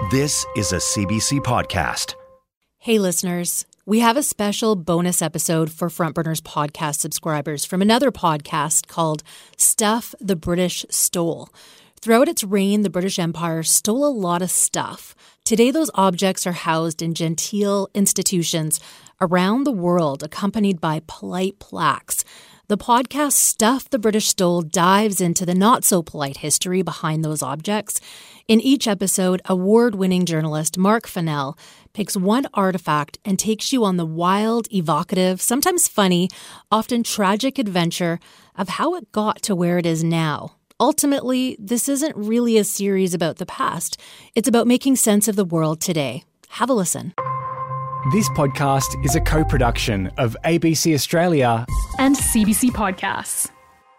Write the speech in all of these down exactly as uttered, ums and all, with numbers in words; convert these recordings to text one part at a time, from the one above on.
This is a C B C podcast. Hey listeners, we have a special bonus episode for Front Burners podcast subscribers from another podcast called Stuff the British Stole. Throughout its reign, the British Empire stole a lot of stuff. Today, those objects are housed in genteel institutions around the world, accompanied by polite plaques. The podcast Stuff the British Stole dives into the not-so-polite history behind those objects. In each episode, award-winning journalist Mark Fennell picks one artifact and takes you on the wild, evocative, sometimes funny, often tragic adventure of how it got to where it is now. Ultimately, this isn't really a series about the past. It's about making sense of the world today. Have a listen. This podcast is a co-production of A B C Australia and C B C Podcasts.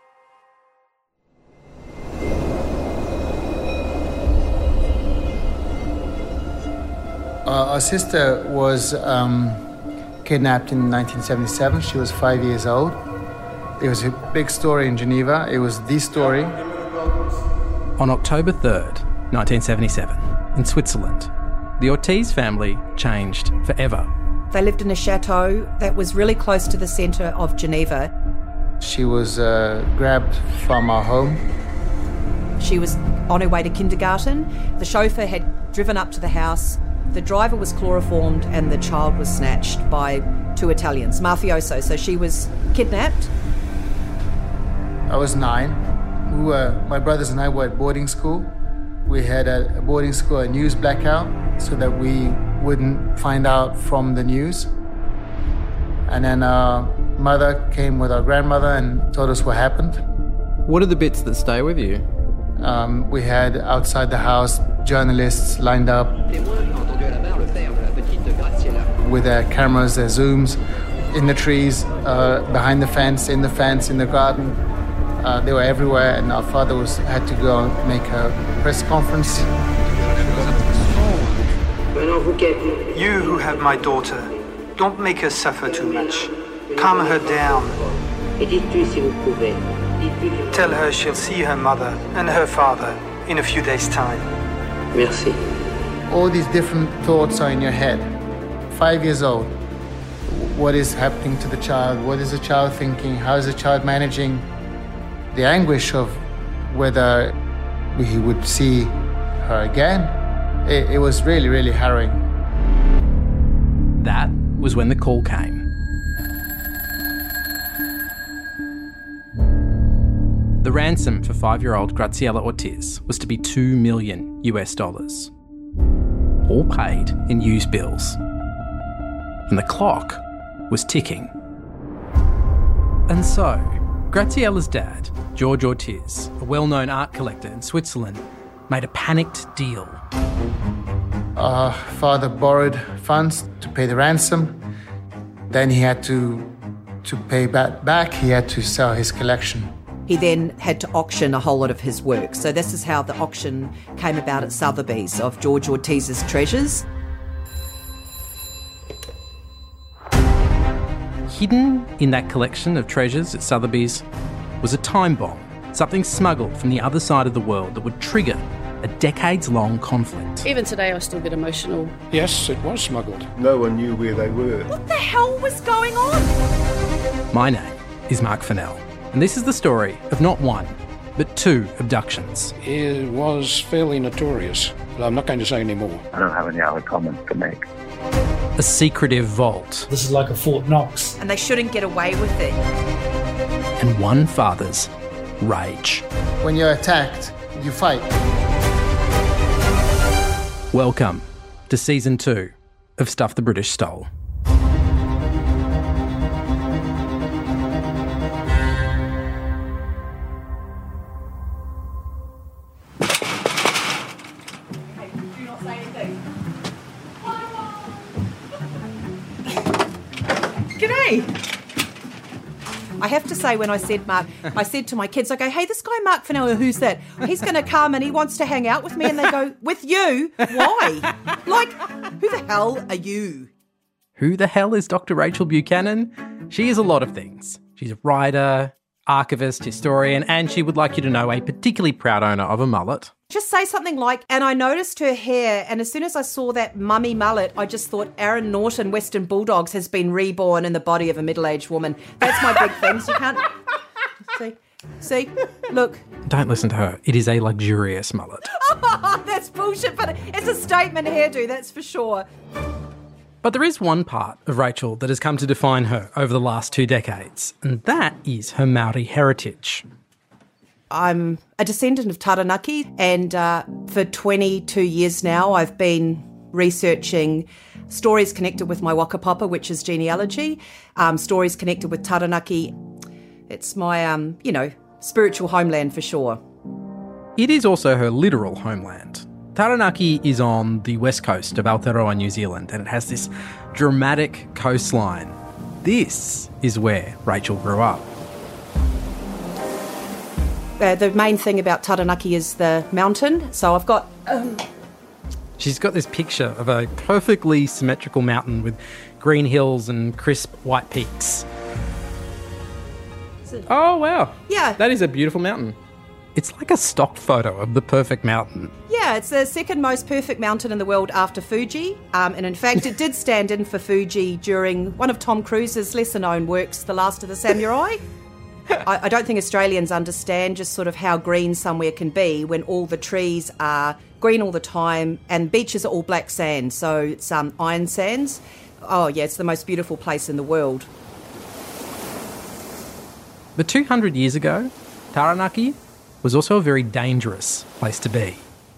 Uh, our sister was um, kidnapped in nineteen seventy-seven. She was five years old. It was a big story in Geneva. It was the story. On October third, nineteen seventy-seven, in Switzerland, the Ortiz family changed forever. They lived in a chateau that was really close to the centre of Geneva. She was uh, grabbed from our home. She was on her way to kindergarten. The chauffeur had driven up to the house. The driver was chloroformed and the child was snatched by two Italians, mafioso. So she was kidnapped. I was nine. We were, my brothers and I were at boarding school. We had at a boarding school a news blackout so that we wouldn't find out from the news. And then our mother came with our grandmother and told us what happened. What are the bits that stay with you? Um, we had outside the house journalists lined up with their cameras, their zooms, in the trees, uh, behind the fence, in the fence, in the garden. Uh, they were everywhere, and our father was had to go and make a press conference. You who have my daughter, don't make her suffer too much. Calm her down. Tell her she'll see her mother and her father in a few days' time. Merci. All these different thoughts are in your head. Five years old. What is happening to the child? What is the child thinking? How is the child managing the anguish of whether we would see her again? It, it was really, really harrowing. That was when the call came. The ransom for five-year-old Graziella Ortiz was to be two million US dollars, all paid in used bills. And the clock was ticking. And so, Graziella's dad, George Ortiz, a well-known art collector in Switzerland, made a panicked deal. Our father borrowed funds to pay the ransom. Then he had to, to pay back, back, he had to sell his collection. He then had to auction a whole lot of his work. So this is how the auction came about at Sotheby's of George Ortiz's treasures. Hidden in that collection of treasures at Sotheby's was a time bomb, something smuggled from the other side of the world that would trigger a decades-long conflict. Even today, I still get emotional. Yes, it was smuggled. No one knew where they were. What the hell was going on? My name is Mark Fennell, and this is the story of not one, but two abductions. It was fairly notorious, but I'm not going to say any more. I don't have any other comments to make. A secretive vault. This is like a Fort Knox. And they shouldn't get away with it. And one father's rage. When you're attacked, you fight. Welcome to Season two of Stuff the British Stole. G'day. I have to say, when I said Mark, I said to my kids, I go, hey, this guy Mark Fennell, who's that? He's going to come and he wants to hang out with me. And they go, with you? Why? Like, who the hell are you? Who the hell is Doctor Rachel Buchanan? She is a lot of things. She's a writer, archivist, historian, and she would like you to know a particularly proud owner of a mullet. Just say something like, and I noticed her hair, and as soon as I saw that mummy mullet, I just thought Aaron Norton, Western Bulldogs, has been reborn in the body of a middle-aged woman. That's my big thing. So you can't... See? See? Look. Don't listen to her. It is a luxurious mullet. That's bullshit, but it's a statement hairdo, that's for sure. But there is one part of Rachel that has come to define her over the last two decades, and that is her Māori heritage. I'm a descendant of Taranaki, and uh, for twenty-two years now I've been researching stories connected with my whakapapa, which is genealogy, um, stories connected with Taranaki. It's my, um, you know, spiritual homeland for sure. It is also her literal homeland. Taranaki is on the west coast of Aotearoa, New Zealand, and it has this dramatic coastline. This is where Rachel grew up. Uh, the main thing about Taranaki is the mountain. So I've got... Um... She's got this picture of a perfectly symmetrical mountain with green hills and crisp white peaks. Oh, wow. Yeah. That is a beautiful mountain. It's like a stock photo of the perfect mountain. Yeah, it's the second most perfect mountain in the world after Fuji. Um, and in fact, it did stand in for Fuji during one of Tom Cruise's lesser-known works, The Last of the Samurai. I, I don't think Australians understand just sort of how green somewhere can be when all the trees are green all the time and beaches are all black sand, so it's um, iron sands. Oh, yeah, it's the most beautiful place in the world. But two hundred years ago, Taranaki was also a very dangerous place to be.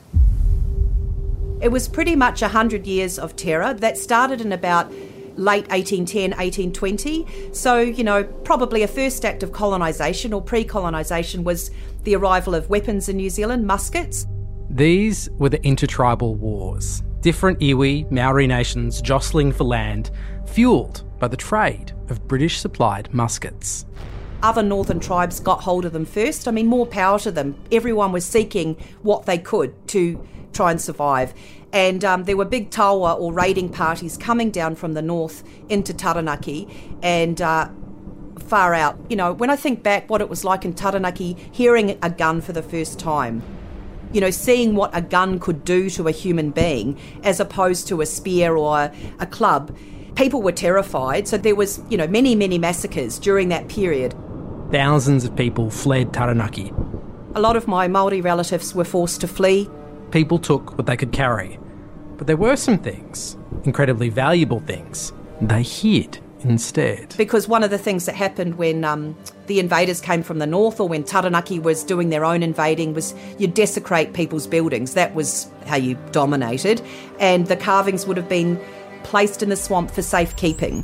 It was pretty much one hundred years of terror that started in about late eighteen ten, eighteen twenty. So, you know, probably a first act of colonisation or pre-colonisation was the arrival of weapons in New Zealand, muskets. These were the intertribal wars. Different iwi, Maori nations jostling for land, fuelled by the trade of British-supplied muskets. Other northern tribes got hold of them first. I mean, more power to them. Everyone was seeking what they could to try and survive. And um, there were big taua or raiding parties coming down from the north into Taranaki and uh, far out. You know, when I think back what it was like in Taranaki, hearing a gun for the first time, you know, seeing what a gun could do to a human being as opposed to a spear or a club, people were terrified. So there was, you know, many, many massacres during that period. Thousands of people fled Taranaki. A lot of my Māori relatives were forced to flee. People took what they could carry. But there were some things, incredibly valuable things, they hid instead. Because one of the things that happened when um, the invaders came from the north or when Taranaki was doing their own invading was you'd desecrate people's buildings. That was how you dominated. And the carvings would have been placed in the swamp for safekeeping.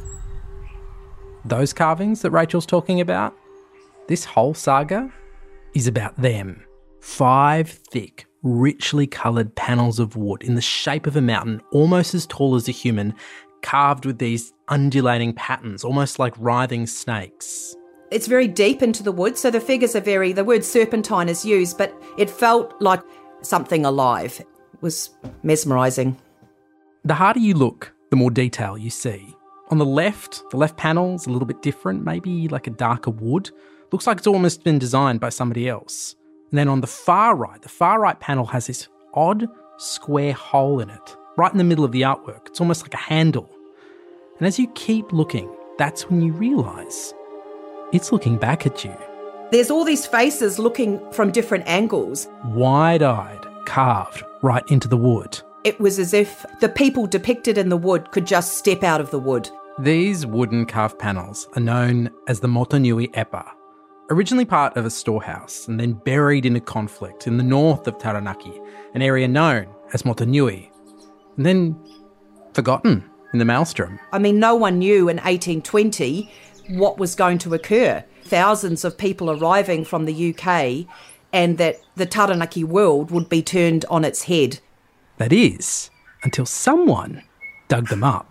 Those carvings that Rachel's talking about, this whole saga is about them. Five thick, richly coloured panels of wood in the shape of a mountain, almost as tall as a human, carved with these undulating patterns, almost like writhing snakes. It's very deep into the wood, so the figures are very... The word serpentine is used, but it felt like something alive. It was mesmerising. The harder you look, the more detail you see. On the left, the left panel's a little bit different, maybe like a darker wood. Looks like it's almost been designed by somebody else. And then on the far right, the far right panel has this odd square hole in it, right in the middle of the artwork. It's almost like a handle. And as you keep looking, that's when you realise it's looking back at you. There's all these faces looking from different angles. Wide-eyed, carved right into the wood. It was as if the people depicted in the wood could just step out of the wood. These wooden carved panels are known as the Motunui Epa. Originally part of a storehouse and then buried in a conflict in the north of Taranaki, an area known as Motunui, and then forgotten in the maelstrom. I mean, no one knew in eighteen twenty what was going to occur. Thousands of people arriving from the U K and that the Taranaki world would be turned on its head. That is, until someone dug them up.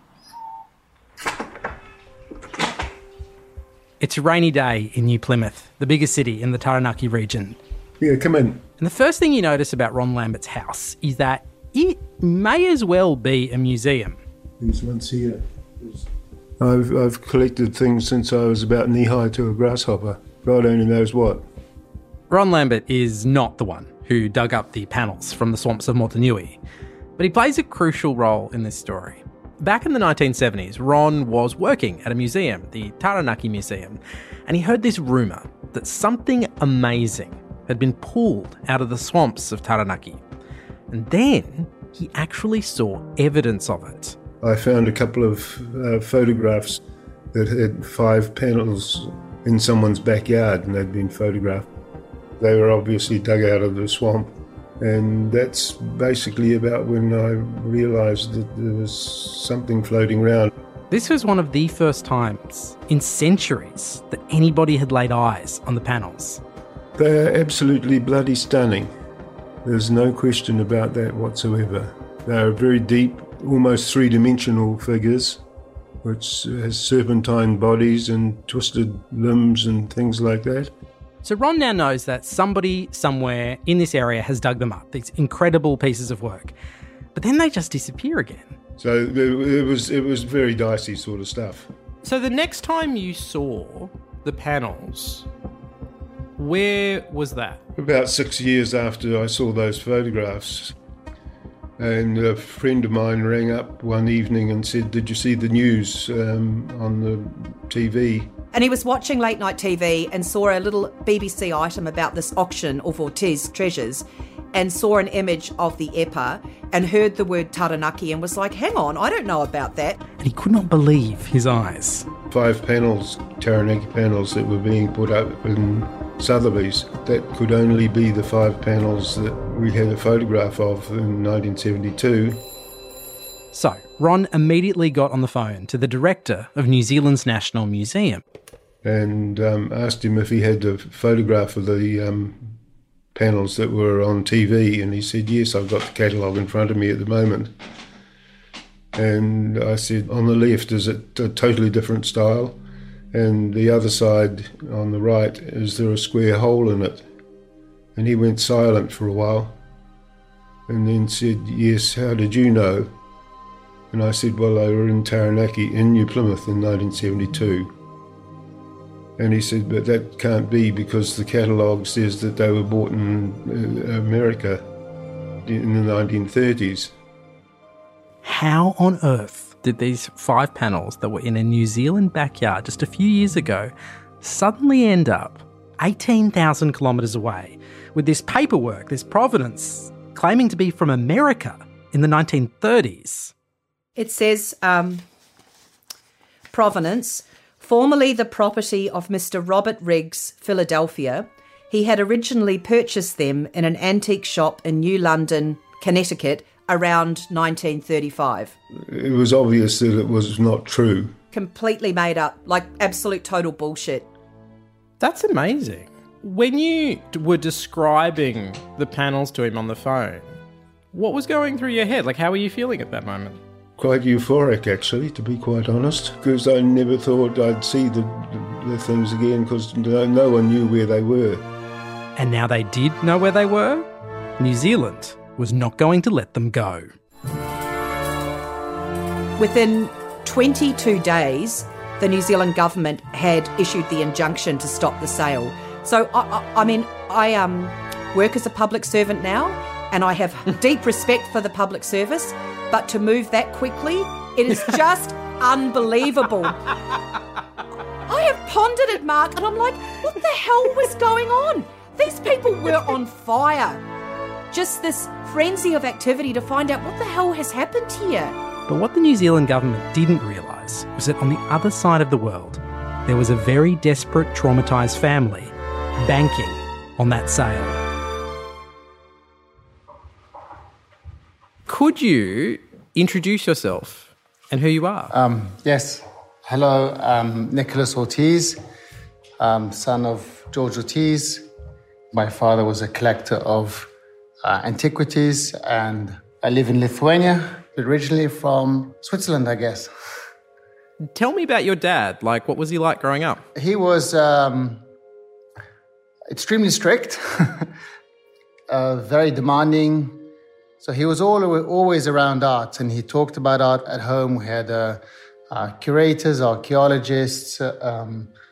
It's a rainy day in New Plymouth, the biggest city in the Taranaki region. Yeah, come in. And the first thing you notice about Ron Lambert's house is that it may as well be a museum. There's once here. I've, I've collected things since I was about knee-high to a grasshopper. God only knows what. Ron Lambert is not the one who dug up the panels from the swamps of Motunui, but he plays a crucial role in this story. Back in the nineteen seventies, Ron was working at a museum, the Taranaki Museum, and he heard this rumour that something amazing had been pulled out of the swamps of Taranaki. And then he actually saw evidence of it. I found a couple of uh, photographs that had five panels in someone's backyard, and they'd been photographed. They were obviously dug out of the swamp. And that's basically about when I realised that there was something floating around. This was one of the first times in centuries that anybody had laid eyes on the panels. They're absolutely bloody stunning. There's no question about that whatsoever. They're very deep, almost three-dimensional figures, which has serpentine bodies and twisted limbs and things like that. So Ron now knows that somebody somewhere in this area has dug them up, these incredible pieces of work. But then they just disappear again. So it was it was very dicey sort of stuff. So the next time you saw the panels, where was that? About six years after I saw those photographs. And a friend of mine rang up one evening and said, "Did you see the news um, on the T V?" And he was watching late night T V and saw a little B B C item about this auction of Ortiz treasures and saw an image of the Epa and heard the word Taranaki and was like, hang on, I don't know about that. And he could not believe his eyes. Five panels, Taranaki panels that were being put up in Sotheby's. That could only be the five panels that we had a photograph of in nineteen seventy-two. So, Ron immediately got on the phone to the director of New Zealand's National Museum. And um, asked him if he had a photograph of the um, panels that were on T V, and he said, yes, I've got the catalogue in front of me at the moment. And I said, on the left is it a totally different style, and the other side on the right, is there a square hole in it? And he went silent for a while, and then said, yes, how did you know? And I said, well, they were in Taranaki, in New Plymouth in nineteen seventy-two. And he said, but that can't be because the catalogue says that they were bought in uh, America in the nineteen thirties. How on earth did these five panels that were in a New Zealand backyard just a few years ago suddenly end up eighteen thousand kilometres away with this paperwork, this provenance, claiming to be from America in the nineteen thirties? It says, um, provenance, formerly the property of Mister Robert Riggs, Philadelphia. He had originally purchased them in an antique shop in New London, Connecticut, around nineteen thirty-five. It was obvious that it was not true. Completely made up, like absolute total bullshit. That's amazing. When you were describing the panels to him on the phone, what was going through your head? Like, how were you feeling at that moment? Quite euphoric, actually, to be quite honest, because I never thought I'd see the, the, the things again, because no, no one knew where they were. And now they did know where they were. New Zealand was not going to let them go. Within twenty-two days, the New Zealand government had issued the injunction to stop the sale. So, I, I, I mean, I um, work as a public servant now, and I have deep respect for the public service, but to move that quickly, it is just unbelievable. I have pondered it, Mark, and I'm like, what the hell was going on? These people were on fire. Just this frenzy of activity to find out what the hell has happened here. But what the New Zealand government didn't realise was that on the other side of the world, there was a very desperate, traumatised family banking on that sale. Could you introduce yourself and who you are? Um, yes. Hello, I'm Nicholas Ortiz, um, son of George Ortiz. My father was a collector of uh, antiquities, and I live in Lithuania, originally from Switzerland, I guess. Tell me about your dad. Like, what was he like growing up? He was um, extremely strict, uh, very demanding. So he was all, always around art, and he talked about art at home. We had uh, uh, curators, archaeologists. Um,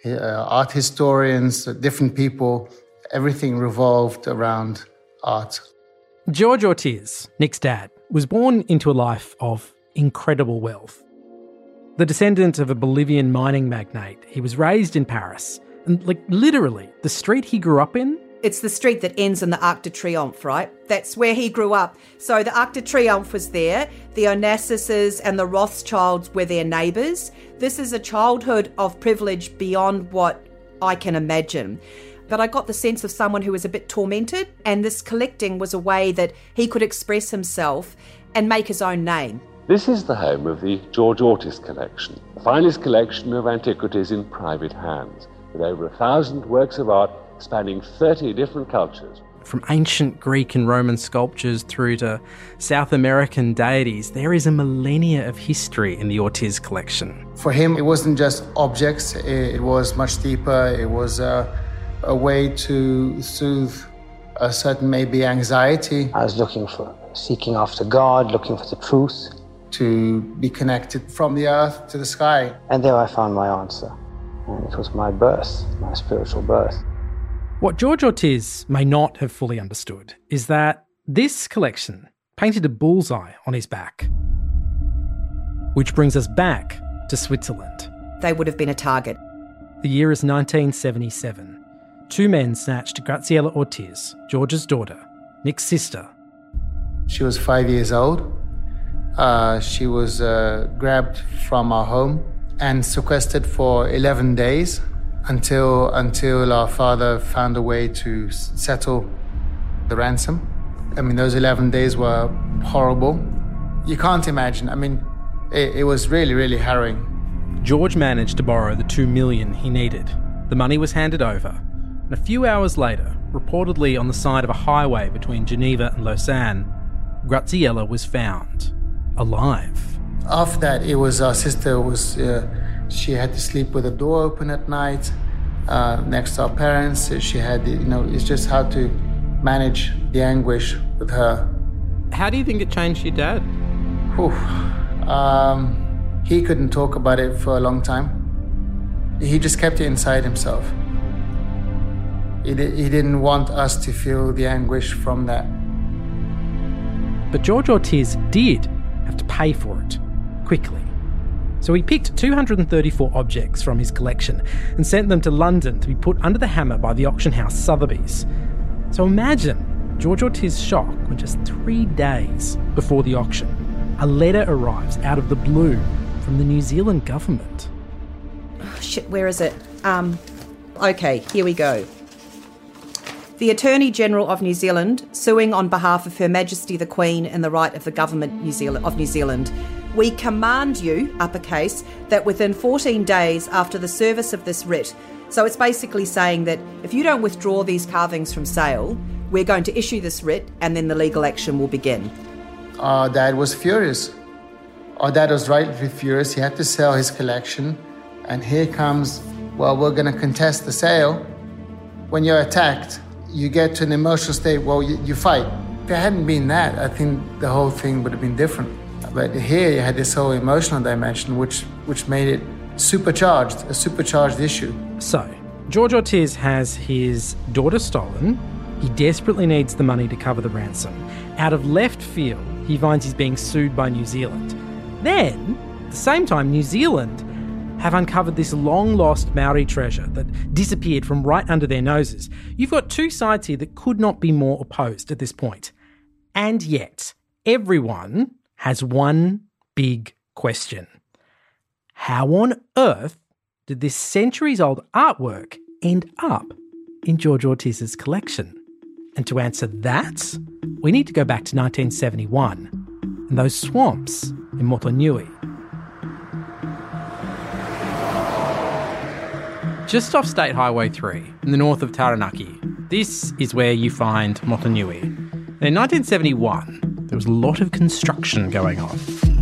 uh, art historians, different people. Everything revolved around art. George Ortiz, Nick's dad, was born into a life of incredible wealth. The descendant of a Bolivian mining magnate, he was raised in Paris. And, like, literally, the street he grew up in... It's the street that ends in the Arc de Triomphe, right? That's where he grew up. So the Arc de Triomphe was there. The Onassis and the Rothschilds were their neighbours. This is a childhood of privilege beyond what I can imagine. But I got the sense of someone who was a bit tormented, and this collecting was a way that he could express himself and make his own name. This is the home of the George Ortiz collection, the finest collection of antiquities in private hands, with over a thousand works of art spanning thirty different cultures. From ancient Greek and Roman sculptures through to South American deities, there is a millennia of history in the Ortiz collection. For him, it wasn't just objects, it was much deeper. It was a, a way to soothe a certain maybe anxiety. I was looking for, seeking after God, looking for the truth. To be connected from the earth to the sky. And there I found my answer. And it was my birth, my spiritual birth. What George Ortiz may not have fully understood is that this collection painted a bullseye on his back. Which brings us back to Switzerland. They would have been a target. The year is nineteen seventy-seven. Two men snatched Graziella Ortiz, George's daughter, Nick's sister. She was five years old. Uh, she was uh, grabbed from our home and sequestered for eleven days until until our father found a way to s- settle the ransom. I mean, those eleven days were horrible. You can't imagine. I mean, it, it was really, really harrowing. George managed to borrow the two million dollars he needed. The money was handed over, and a few hours later, reportedly on the side of a highway between Geneva and Lausanne, Graziella was found. Alive. After that, it was our sister was, uh, she had to sleep with the door open at night uh, next to our parents. She had, you know, it's just how to manage the anguish with her. How do you think it changed your dad? Whew. Um, he couldn't talk about it for a long time. He just kept it inside himself. He, di- he didn't want us to feel the anguish from that. But George Ortiz did have to pay for it, quickly. So he picked two hundred thirty-four objects from his collection and sent them to London to be put under the hammer by the auction house Sotheby's. So imagine George Ortiz's shock when just three days before the auction, a letter arrives out of the blue from the New Zealand government. Oh, shit, where is it? Um, okay, here we go. The Attorney-General of New Zealand, suing on behalf of Her Majesty the Queen in the right of the Government New Zealand, of New Zealand, we command you, uppercase, that within fourteen days after the service of this writ, so it's basically saying that if you don't withdraw these carvings from sale, we're going to issue this writ and then the legal action will begin. Our dad was furious. Our dad was rightly furious. He had to sell his collection. And here comes, well, we're going to contest the sale. When you're attacked, you get to an emotional state, well, you, you fight. If it hadn't been that, I think the whole thing would have been different. But here you had this whole emotional dimension, which which made it supercharged, a supercharged issue. So, George Ortiz has his daughter stolen. He desperately needs the money to cover the ransom. Out of left field, he finds he's being sued by New Zealand. Then, at the same time, New Zealand have uncovered this long-lost Maori treasure that disappeared from right under their noses. You've got two sides here that could not be more opposed at this point. And yet, everyone has one big question. How on earth did this centuries-old artwork end up in George Ortiz's collection? And to answer that, we need to go back to nineteen seventy-one and those swamps in Motunui. Just off State Highway three, in the north of Taranaki, this is where you find Motunui. And in nineteen seventy-one, there was a lot of construction going on.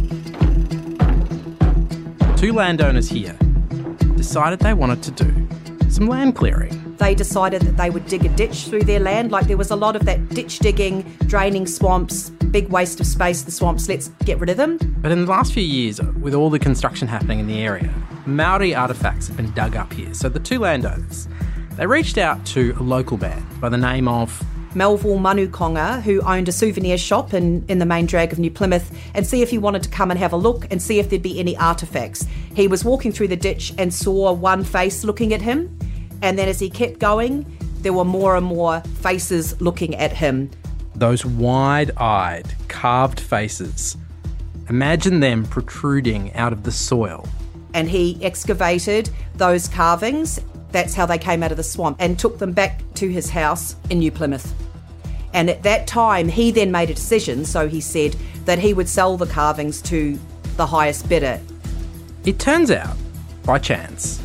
Two landowners here decided they wanted to do some land clearing. They decided that they would dig a ditch through their land, like there was a lot of that ditch digging, draining swamps, big waste of space, the swamps, let's get rid of them. But in the last few years, with all the construction happening in the area, Maori artefacts have been dug up here. So the two landowners, they reached out to a local man by the name of Melville Manukonga, who owned a souvenir shop in, in the main drag of New Plymouth, and see if he wanted to come and have a look and see if there'd be any artefacts. He was walking through the ditch and saw one face looking at him, and then as he kept going, there were more and more faces looking at him. Those wide-eyed, carved faces. Imagine them protruding out of the soil. And he excavated those carvings. That's how they came out of the swamp, and took them back to his house in New Plymouth. And at that time, he then made a decision, so he said, that he would sell the carvings to the highest bidder. It turns out, by chance,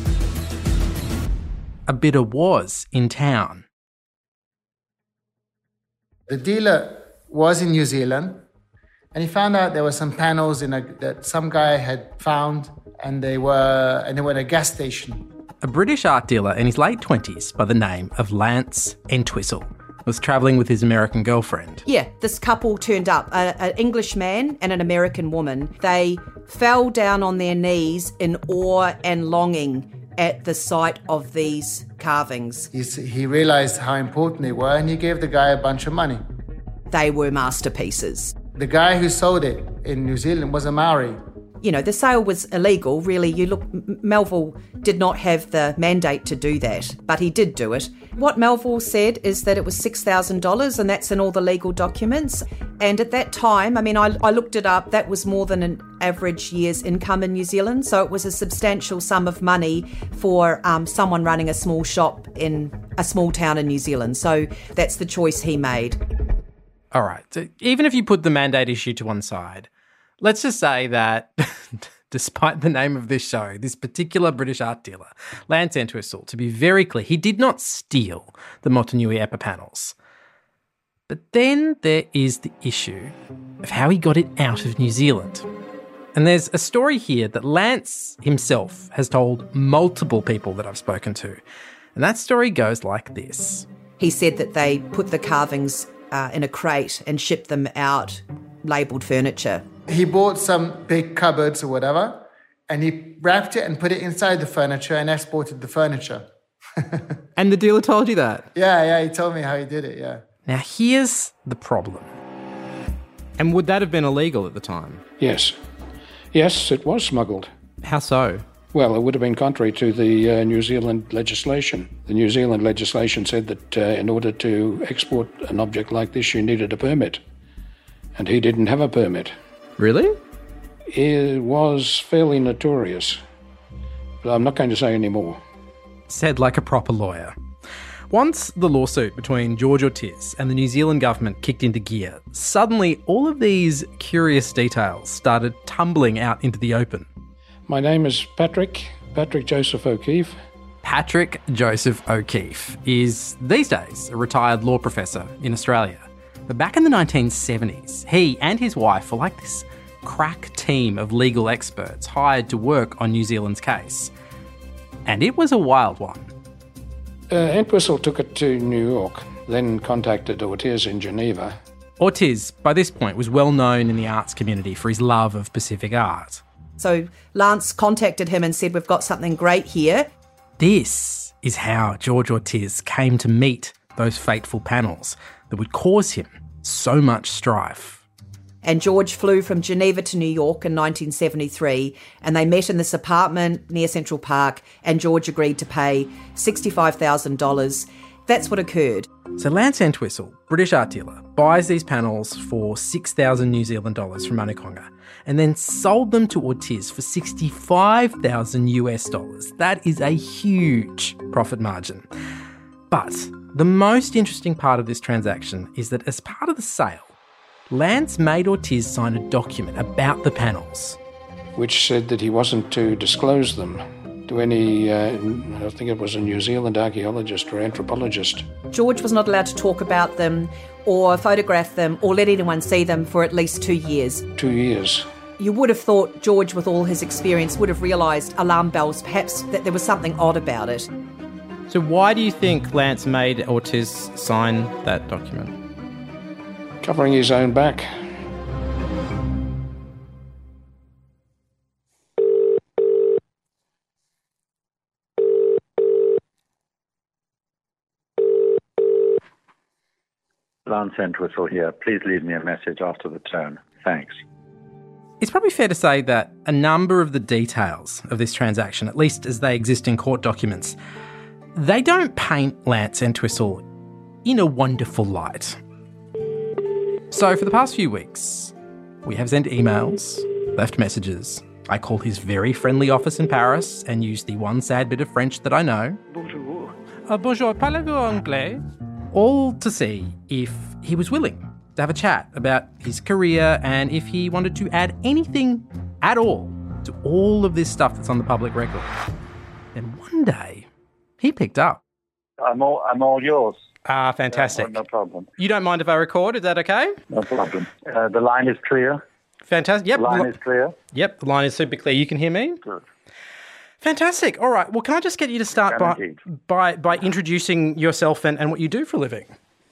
a bidder was in town. The dealer was in New Zealand, and he found out there were some panels in a, that some guy had found, and they were and they were at a gas station. A British art dealer in his late twenties by the name of Lance Entwistle was travelling with his American girlfriend. Yeah, this couple turned up, an English man and an American woman. They fell down on their knees in awe and longing at the sight of these carvings. He's, he realised how important they were, and he gave the guy a bunch of money. They were masterpieces. The guy who sold it in New Zealand was a Maori. You know, the sale was illegal, really. You look, Melville did not have the mandate to do that, but he did do it. What Melville said is that it was six thousand dollars, and that's in all the legal documents. And at that time, I mean, I, I looked it up, that was more than an average year's income in New Zealand, so it was a substantial sum of money for um, someone running a small shop in a small town in New Zealand. So that's the choice he made. All right, so even if you put the mandate issue to one side, let's just say that despite the name of this show, this particular British art dealer, Lance Entwistle, to be very clear, he did not steal the Motunui Epa panels. But then there is the issue of how he got it out of New Zealand. And there's a story here that Lance himself has told multiple people that I've spoken to. And that story goes like this. He said that they put the carvings uh, in a crate and shipped them out, labelled furniture. He bought some big cupboards or whatever, and he wrapped it and put it inside the furniture and exported the furniture. And the dealer told you that? Yeah, yeah, he told me how he did it, yeah. Now, here's the problem. And would that have been illegal at the time? Yes. Yes, it was smuggled. How so? Well, it would have been contrary to the uh, New Zealand legislation. The New Zealand legislation said that uh, in order to export an object like this, you needed a permit. And he didn't have a permit. Really? It was fairly notorious. But I'm not going to say any more. Said like a proper lawyer. Once the lawsuit between George Ortiz and the New Zealand government kicked into gear, suddenly all of these curious details started tumbling out into the open. My name is Patrick, Patrick Joseph O'Keefe. Patrick Joseph O'Keefe is, these days, a retired law professor in Australia. But back in the nineteen seventies, he and his wife were like this crack team of legal experts hired to work on New Zealand's case. And it was a wild one. Uh, Entwistle took it to New York, then contacted Ortiz in Geneva. Ortiz, by this point, was well known in the arts community for his love of Pacific art. So Lance contacted him and said, we've got something great here. This is how George Ortiz came to meet those fateful panels that would cause him so much strife. And George flew from Geneva to New York in nineteen seventy-three, and they met in this apartment near Central Park, and George agreed to pay sixty-five thousand dollars. That's what occurred. So Lance Entwistle, British art dealer, buys these panels for six thousand New Zealand dollars from Manukonga and then sold them to Ortiz for sixty-five thousand US dollars. That is a huge profit margin. But the most interesting part of this transaction is that as part of the sale, Lance made Ortiz sign a document about the panels. Which said that he wasn't to disclose them to any, uh, I think it was a New Zealand archaeologist or anthropologist. George was not allowed to talk about them or photograph them or let anyone see them for at least two years. Two years. You would have thought George, with all his experience, would have realised alarm bells, perhaps that there was something odd about it. So why do you think Lance made Ortiz sign that document? covering his own back. Lance Entwistle here. Please leave me a message after the tone. Thanks. It's probably fair to say that a number of the details of this transaction, at least as they exist in court documents, they don't paint Lance Entwistle in a wonderful light. So for the past few weeks, we have sent emails, left messages. I called his very friendly office in Paris and used the one sad bit of French that I know. Bonjour. Uh, bonjour, parlez-vous anglais? All to see if he was willing to have a chat about his career and if he wanted to add anything at all to all of this stuff that's on the public record. And one day, he picked up. I'm all, I'm all yours. Ah, fantastic. Uh, no problem. You don't mind if I record? Is that okay? No problem. Uh, the line is clear. Fantastic. Yep. The line L- is clear. Yep, the line is super clear. You can hear me? Good. Fantastic. All right. Well, can I just get you to start by, by by introducing yourself and, and what you do for a living?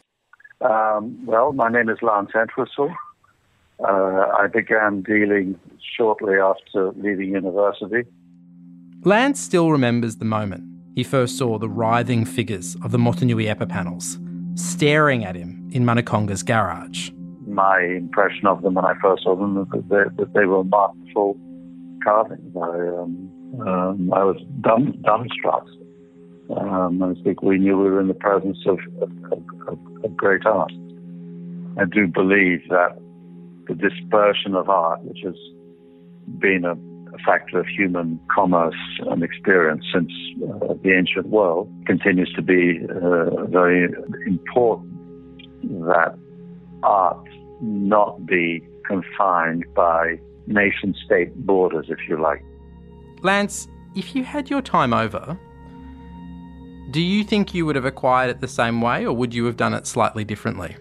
Um, well, my name is Lance Entwistle. Uh, I began dealing shortly after leaving university. Lance still remembers the moment he first saw the writhing figures of the Motunui Epa panels staring at him in Manakonga's garage. My impression of them when I first saw them was that they, that they were masterful carvings. I, um, um, I was dumb, dumbstruck. Um, I think we knew we were in the presence of, of, of, of great art. I do believe that the dispersion of art, which has been a, a factor of human commerce and experience since uh, the ancient world, continues to be uh, very important that art not be confined by nation-state borders, if you like. Lance, if you had your time over, do you think you would have acquired it the same way, or would you have done it slightly differently?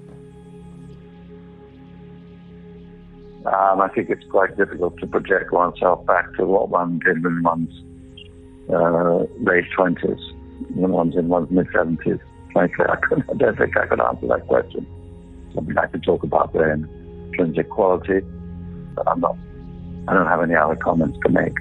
Um, I think it's quite difficult to project oneself back to what one did in one's uh, late twenties, when one's in one's mid-seventies. Frankly, I, could, I don't think I could answer that question. Something I could talk about their intrinsic quality, but I'm not, I don't have any other comments to make.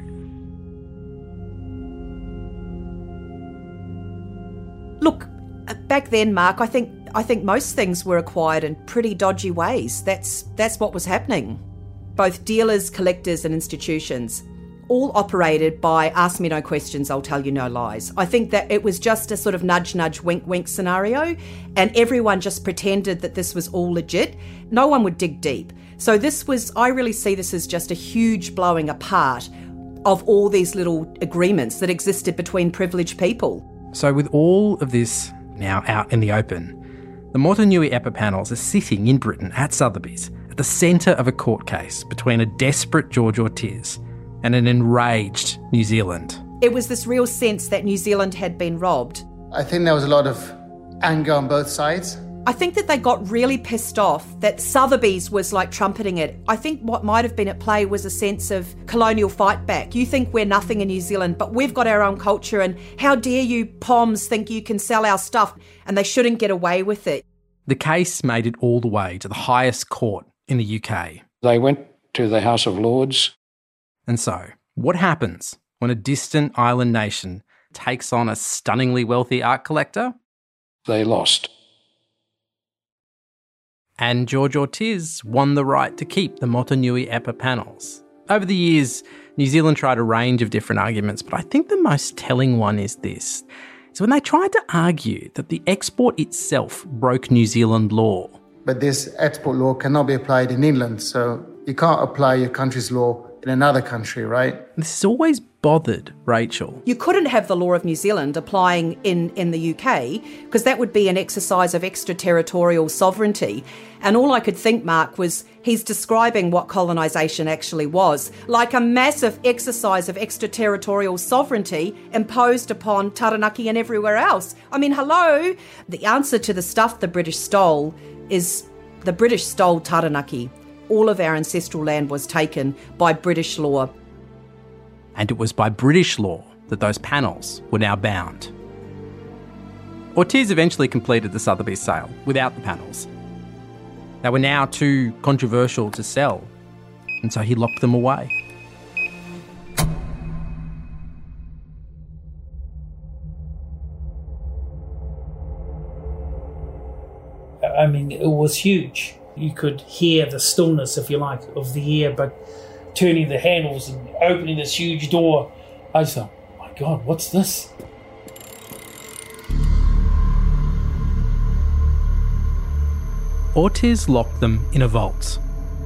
Look, back then, Mark, I think I think most things were acquired in pretty dodgy ways. That's that's what was happening. Both dealers, collectors and institutions, all operated by ask me no questions, I'll tell you no lies. I think that it was just a sort of nudge, nudge, wink, wink scenario, and everyone just pretended that this was all legit. No one would dig deep. So this was, I really see this as just a huge blowing apart of all these little agreements that existed between privileged people. So with all of this now out in the open, the Motunui Epa panels are sitting in Britain at Sotheby's at the centre of a court case between a desperate George Ortiz and an enraged New Zealand. It was this real sense that New Zealand had been robbed. I think there was a lot of anger on both sides. I think that they got really pissed off that Sotheby's was like trumpeting it. I think what might have been at play was a sense of colonial fight back. You think we're nothing in New Zealand, but we've got our own culture, and how dare you P O Ms think you can sell our stuff, and they shouldn't get away with it. The case made it all the way to the highest court in the U K. They went to the House of Lords. And so, what happens when a distant island nation takes on a stunningly wealthy art collector? They lost. And George Ortiz won the right to keep the Motunui Epa panels. Over the years, New Zealand tried a range of different arguments, but I think the most telling one is this. It's when they tried to argue that the export itself broke New Zealand law. But this export law cannot be applied in England, so you can't apply your country's law in another country, right? This has always bothered Rachel. You couldn't have the law of New Zealand applying in, in the U K, because that would be an exercise of extraterritorial sovereignty. And all I could think, Mark, was he's describing what colonisation actually was, like a massive exercise of extraterritorial sovereignty imposed upon Taranaki and everywhere else. I mean, hello? The answer to the stuff the British stole is the British stole Taranaki. All of our ancestral land was taken by British law. And it was by British law that those panels were now bound. Ortiz eventually completed the Sotheby's sale without the panels. They were now too controversial to sell, and so he locked them away. I mean, it was huge. You could hear the stillness, if you like, of the air, but turning the handles and opening this huge door, I just thought, oh my God, what's this? Ortiz locked them in a vault.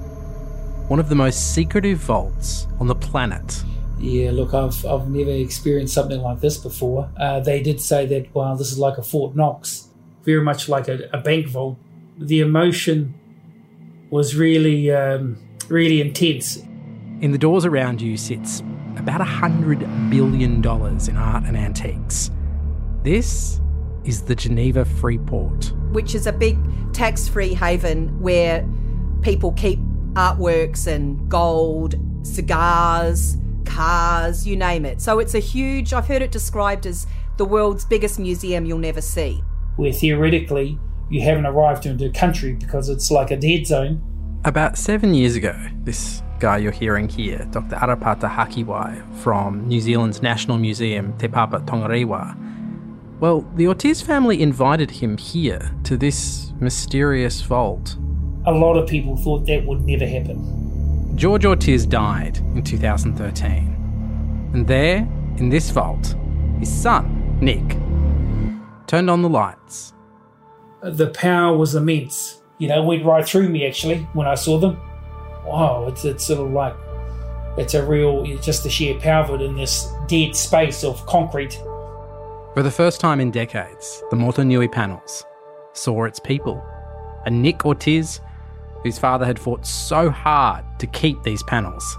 One of the most secretive vaults on the planet. Yeah, look, I've I've never experienced something like this before. Uh, they did say that, well, this is like a Fort Knox, very much like a, a bank vault. The emotion was really, um, really intense. In the doors around you sits about one hundred billion dollars in art and antiques. This is the Geneva Freeport, which is a big tax-free haven where people keep artworks and gold, cigars, cars, you name it. So it's a huge, I've heard it described as the world's biggest museum you'll never see. Where theoretically you haven't arrived into a country because it's like a dead zone. About seven years ago, this guy you're hearing here, Doctor Arapata Hakiwai from New Zealand's National Museum, Te Papa Tongarewa, well, the Ortiz family invited him here to this mysterious vault. A lot of people thought that would never happen. George Ortiz died in two thousand thirteen. And there, in this vault, his son, Nick, turned on the lights. The power was immense. You know, it went right through me, actually, when I saw them. Wow, it's, it's sort of like, it's a real, it's just the sheer power of it in this dead space of concrete. For the first time in decades, the Motunui panels saw its people. And Nick Ortiz, whose father had fought so hard to keep these panels.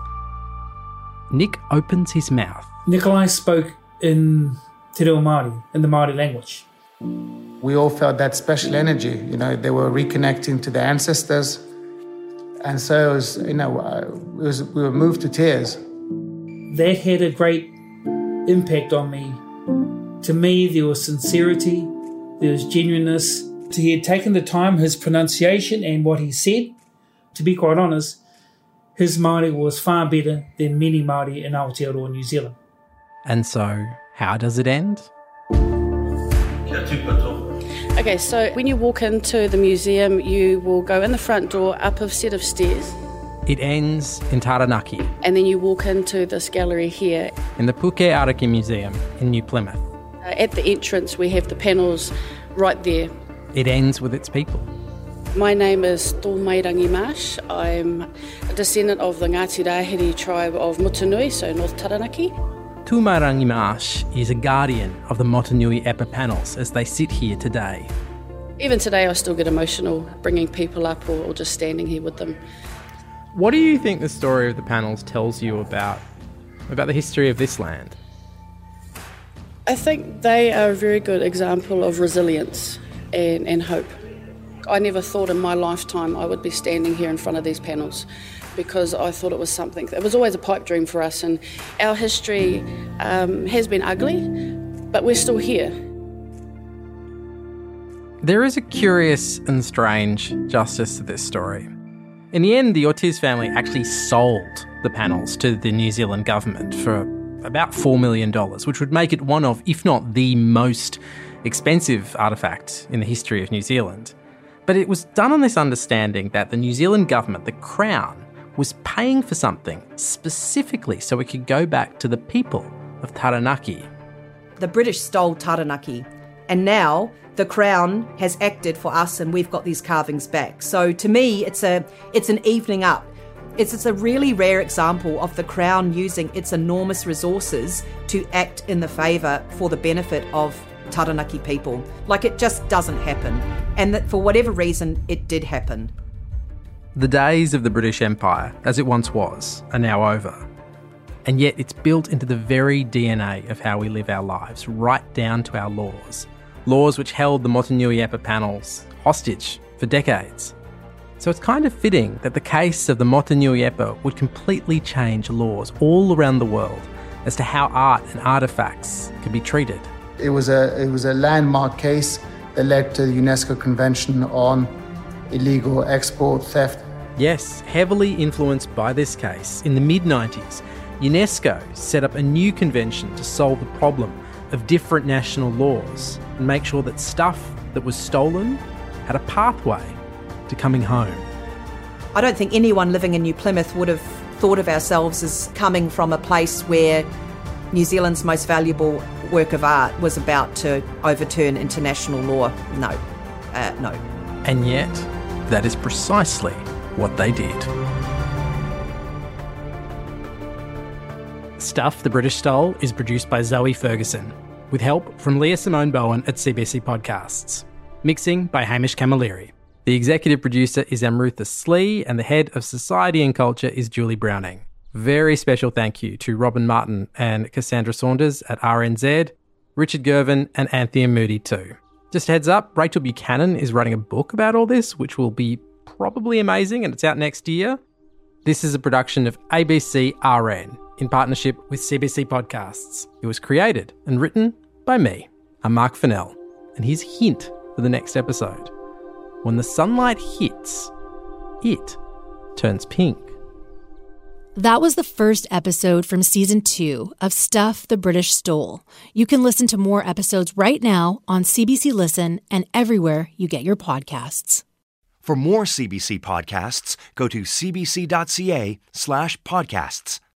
Nick opens his mouth. Nikolai spoke in Te Reo Māori, in the Māori language. We all felt that special energy, you know, they were reconnecting to their ancestors. And so it was, you know, it was, we were moved to tears. That had a great impact on me. To me, there was sincerity, there was genuineness. He had taken the time, his pronunciation and what he said. To be quite honest, his Māori was far better than many Māori in Aotearoa, New Zealand. And so, how does it end? Okay, so when you walk into the museum, you will go in the front door, up a set of stairs. It ends in Taranaki. And then you walk into this gallery here. In the Puke Ariki Museum in New Plymouth. Uh, at the entrance, we have the panels right there. It ends with its people. My name is Tōmairangi Marsh. I'm a descendant of the Ngāti Rahiri tribe of Motunui, so North Taranaki. Tōmairangi Marsh is a guardian of the Motunui Epa panels as they sit here today. Even today I still get emotional bringing people up or, or just standing here with them. What do you think the story of the panels tells you about, about the history of this land? I think they are a very good example of resilience and, and hope. I never thought in my lifetime I would be standing here in front of these panels because I thought it was something, it was always a pipe dream for us, and our history um, has been ugly, but we're still here. There is a curious and strange justice to this story. In the end, the Ortiz family actually sold the panels to the New Zealand government for about four million dollars, which would make it one of, if not the most expensive artefact in the history of New Zealand. But it was done on this understanding that the New Zealand government, the Crown, was paying for something specifically so it could go back to the people of Taranaki. The British stole Taranaki, and now the Crown has acted for us and we've got these carvings back. So to me, it's a it's an evening up. It's, it's a really rare example of the Crown using its enormous resources to act in the favour for the benefit of Taranaki people. Like, it just doesn't happen. And that for whatever reason, it did happen. The days of the British Empire, as it once was, are now over. And yet it's built into the very D N A of how we live our lives, right down to our laws. Laws which held the Motunui Epa panels hostage for decades. So it's kind of fitting that the case of the Motunui Epa would completely change laws all around the world as to how art and artefacts can be treated. It was a it was a landmark case that led to the UNESCO Convention on illegal export, theft. Yes, heavily influenced by this case, in the mid nineties, UNESCO set up a new convention to solve the problem of different national laws and make sure that stuff that was stolen had a pathway to coming home. I don't think anyone living in New Plymouth would have thought of ourselves as coming from a place where New Zealand's most valuable work of art was about to overturn international law. No, uh, no. And yet, that is precisely what they did. Stuff the British Stole is produced by Zoe Ferguson, with help from Leah Simone Bowen at C B C Podcasts. Mixing by Hamish Camilleri. The executive producer is Amrutha Slee, and the head of Society and Culture is Julie Browning. Very special thank you to Robin Martin and Cassandra Saunders at R N Z, Richard Gervin and Anthea Moody too. Just a heads up, Rachel Buchanan is writing a book about all this, which will be probably amazing, and it's out next year. This is a production of A B C R N in partnership with C B C Podcasts. It was created and written by me. I'm Mark Fennell, and here's a hint for the next episode. When the sunlight hits, it turns pink. That was the first episode from season two of Stuff the British Stole. You can listen to more episodes right now on C B C Listen and everywhere you get your podcasts. For more C B C podcasts, go to cbc.ca slash podcasts.